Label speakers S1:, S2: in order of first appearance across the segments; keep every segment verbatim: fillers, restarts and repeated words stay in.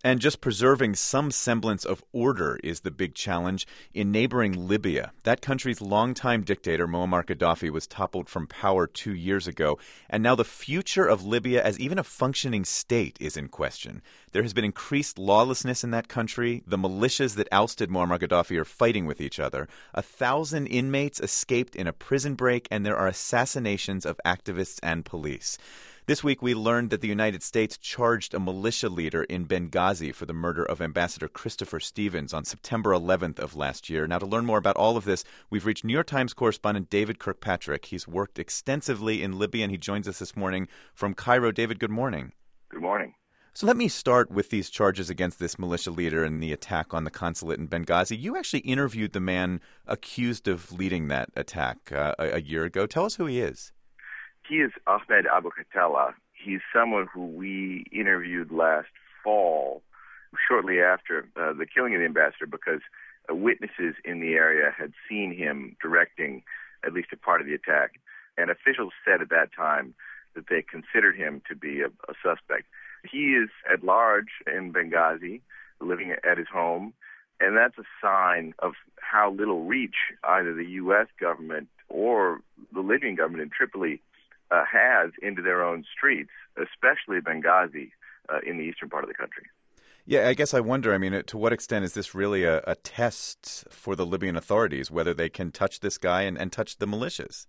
S1: And just preserving some semblance of order is the big challenge in neighboring Libya. That country's longtime dictator, Muammar Gaddafi, was toppled from power two years ago. And now the future of Libya as even a functioning state is in question. There has been increased lawlessness in that country. The militias that ousted Muammar Gaddafi are fighting with each other. A thousand inmates escaped in a prison break, and there are assassinations of activists and police. This week, we learned that the United States charged a militia leader in Benghazi for the murder of Ambassador Christopher Stevens on September eleventh of last year. Now, to learn more about all of this, we've reached New York Times correspondent David Kirkpatrick. He's worked extensively in Libya, and he joins us this morning from Cairo. David, good morning.
S2: Good morning.
S1: So let me start with these charges against this militia leader and the attack on the consulate in Benghazi. You actually interviewed the man accused of leading that attack uh, a, a year ago. Tell us who he is.
S2: He is Ahmed Abu Khatala. He's someone who we interviewed last fall, shortly after uh, the killing of the ambassador, because uh, witnesses in the area had seen him directing at least a part of the attack. And officials said at that time that they considered him to be a, a suspect. He is at large in Benghazi, living at his home, and that's a sign of how little reach either the U S government or the Libyan government in Tripoli Uh, has into their own streets, especially Benghazi uh, in the eastern part of the country.
S1: Yeah, I guess I wonder, I mean, to what extent is this really a, a test for the Libyan authorities, whether they can touch this guy and, and touch the militias?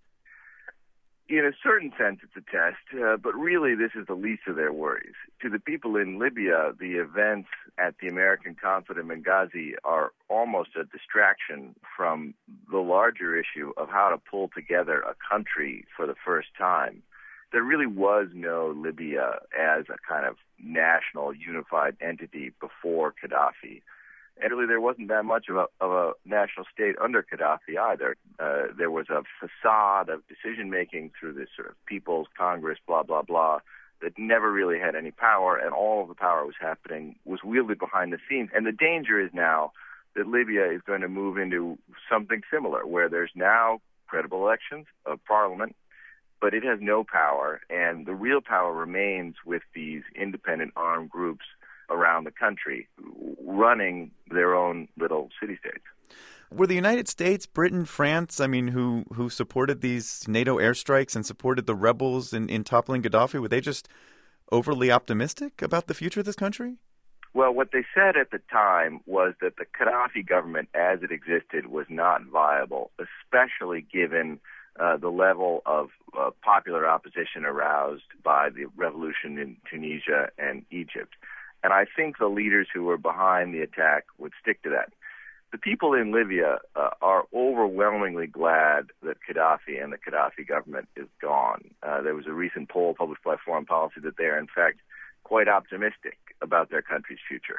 S2: In a certain sense, it's a test, uh, but really this is the least of their worries. To the people in Libya, the events at the American consulate in Benghazi are almost a distraction from the larger issue of how to pull together a country for the first time. There really was no Libya as a kind of national unified entity before Gaddafi. And really, there wasn't that much of a, of a national state under Gaddafi either. Uh, there was a facade of decision-making through this sort of People's Congress, blah, blah, blah, that never really had any power, and all of the power was happening, was wielded behind the scenes. And the danger is now that Libya is going to move into something similar, where there's now credible elections of parliament, but it has no power, and the real power remains with these independent armed groups around the country running their own little city-states.
S1: Were the United States, Britain, France, I mean, who who supported these NATO airstrikes and supported the rebels in, in toppling Gaddafi, were they just overly optimistic about the future of this country?
S2: Well, what they said at the time was that the Gaddafi government as it existed was not viable, especially given uh, the level of uh, popular opposition aroused by the revolution in Tunisia and Egypt. And I think the leaders who were behind the attack would stick to that. The people in Libya uh, are overwhelmingly glad that Gaddafi and the Gaddafi government is gone. Uh, there was a recent poll published by Foreign Policy that they are, in fact, quite optimistic about their country's future.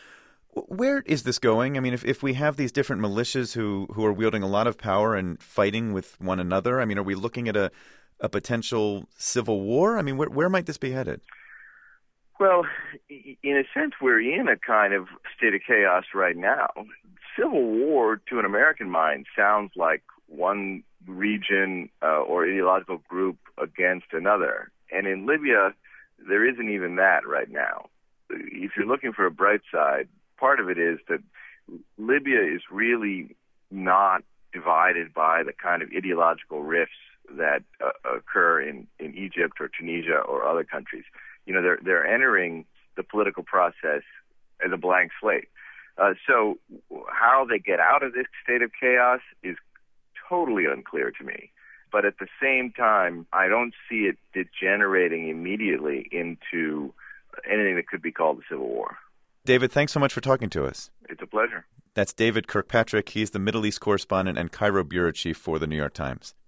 S1: Where is this going? I mean, if, if we have these different militias who, who are wielding a lot of power and fighting with one another, I mean, are we looking at a, a potential civil war? I mean, where, where might this be headed?
S2: Well, in a sense, we're in a kind of state of chaos right now. Civil war, to an American mind, sounds like one region uh, or ideological group against another. And in Libya, there isn't even that right now. If you're looking for a bright side, part of it is that Libya is really not divided by the kind of ideological rifts that uh, occur in, in Egypt or Tunisia or other countries. You know, they're they're entering the political process as a blank slate. Uh, so how they get out of this state of chaos is totally unclear to me. But at the same time, I don't see it degenerating immediately into anything that could be called a civil war.
S1: David, thanks so much for talking to us.
S2: It's a pleasure.
S1: That's David Kirkpatrick. He's the Middle East correspondent and Cairo bureau chief for the New York Times.